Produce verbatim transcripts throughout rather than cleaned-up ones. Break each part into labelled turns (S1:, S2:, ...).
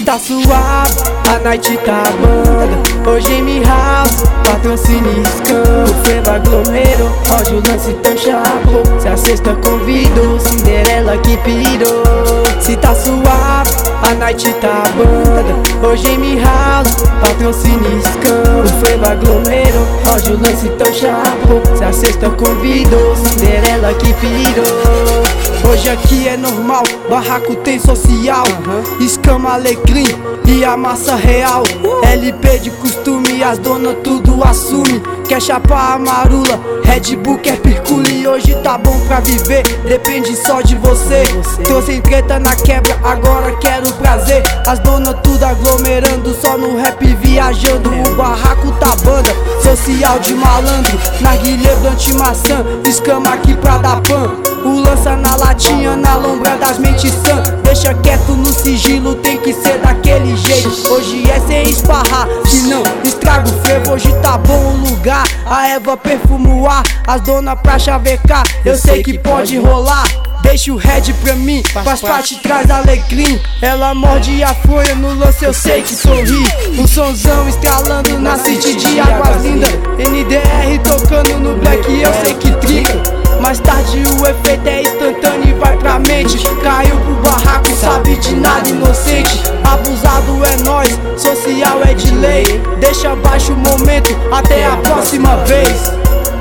S1: tá suave, a night tá banda. Hoje em Mi House, patrocínio Scam. O Frevo aglomerou, hoje o lance tão chapo. Se a sexta convidou, Cinderela que pirou. Se tá suave, a night tá banda. Hoje em Mi House, patrocínio Scam. O Frevo aglomerou, hoje o lance tão chapo. Se a sexta convidou, Cinderela que pirou. Hoje aqui é normal, barraco tem social, uhum. Escama, alecrim e a massa real. uh. L P de costume, as donas tudo assume. Quer chapar a marula, Red Bull quer pircule. Hoje tá bom pra viver, depende só de você. Trouxe em treta na quebra, agora quero prazer. As donas tudo aglomerando, só no rap viajando. O barraco tá banda, social de malandro. Narguilé, blunt, maçã, escama aqui pra dar pan. O lança na latinha, na lombra das mentes sã. Deixa quieto no sigilo, tem que ser daquele jeito. Hoje é sem esparrar, senão estraga o frevo. Hoje tá bom o lugar, a Eva perfuma o ar. As donas pra chavecar, eu sei que pode rolar. Deixa o Red pra mim, faz parte, traz alecrim. Ela morde a folha, no lance eu sei que sorri. Um sonzão estralando na city de Águas Lindas. N D R tocando no black, eu sei que trica. Mais tarde o efeito é instantâneo e vai pra mente. Caiu pro barraco, sabe de nada, inocente. Abusado é nós, social é de lei. Deixa baixo o momento, até a próxima vez.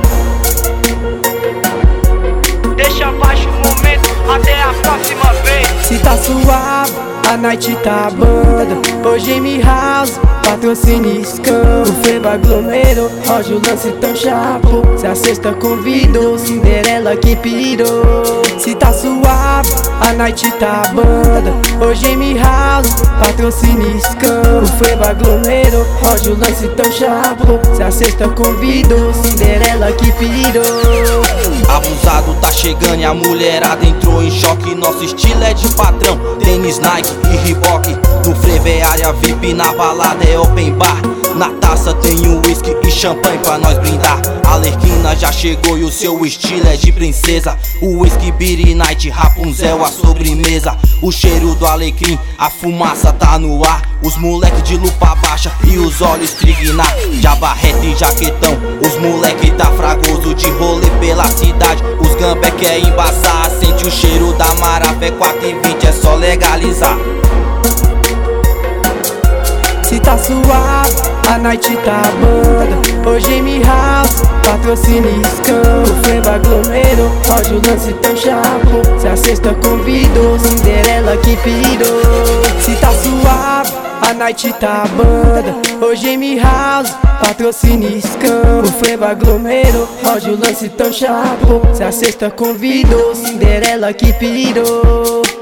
S1: Deixa baixo o momento, até a próxima vez. Se tá suave, a night tá banda. Hoje em Mi House, patrocínio Scam. O Frevo aglomerou, hoje o lance tão chapo. Se a sexta convidou, Cinderela que pirou. Se tá suave, a night tá banda. Hoje em Mi House, patrocínio Scam. O Frevo aglomerou, hoje o lance tão chapo. Se a sexta convidou, Cinderela que pirou.
S2: Abusado tá chegando e a mulherada entrou em choque. Nosso estilo é de patrão, tênis Nike e Reebok. No Frevo é área V I P, na balada é open bar. Na taça tem um whisky e champanhe pra nós brindar. A Alerquina já chegou e o seu estilo é de princesa. O whisky, Beer Night, Rapunzel, a sobremesa. O cheiro do alecrim, a fumaça tá no ar. Os moleque de lupa baixa e os olhos trignar. Já barreta e jaquetão, os moleque tá fragoso de rolê pela cidade. Os gambé quer embaçar, sente o cheiro da maravé. Quatro e vinte é só legalizar.
S1: Se tá suave, a night tá banda. Hoje em Mi House, patrocínio Scam. O Frevo aglomerou, hoje o lance tão chapo. Se a sexta convidou, Cinderela que pirou. Se tá suave, a night tá banda. Hoje em Mi House, patrocínio Scam. O Frevo aglomerou, hoje o lance tão chapo. Se a sexta convidou, Cinderela que pirou.